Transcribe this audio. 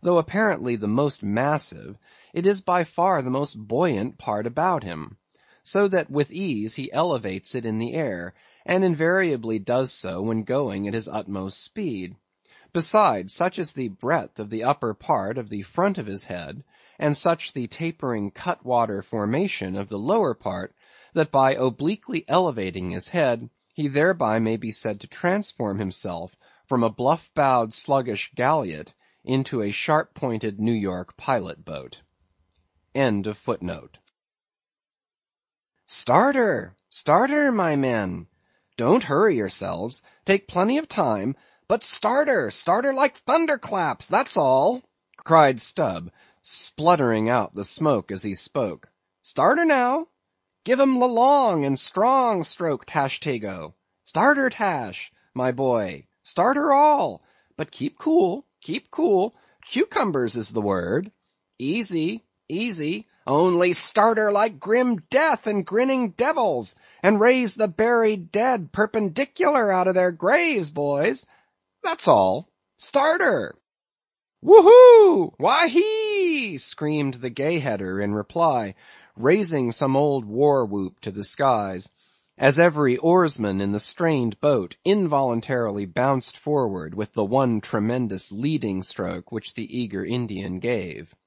though apparently the most massive, it is by far the most buoyant part about him; so that with ease he elevates it in the air, and invariably does so when going at his utmost speed. Besides, such is the breadth of the upper part of the front of his head, and such the tapering cutwater formation of the lower part, that by obliquely elevating his head, he thereby may be said to transform himself from a bluff-bowed sluggish galliot into a sharp-pointed New York pilot boat. "Start her, my men! Don't hurry yourselves; take plenty of time; but start her like thunderclaps, that's all!" cried Stubb, spluttering out the smoke as he spoke. "Start her now! Give 'em the long and strong stroke, Tashtego! Start her, Tash, my boy; start her all; but keep cool, keep cool; cucumbers is the word. Easy, easy; only start her like grim death and grinning devils, and raise the buried dead perpendicular out of their graves, boys. That's all. Start her!" "Woo hoo! Wahee!" screamed the Gay Header in reply, raising some old war whoop to the skies, as every oarsman in the strained boat involuntarily bounced forward with the one tremendous leading stroke which the eager Indian gave.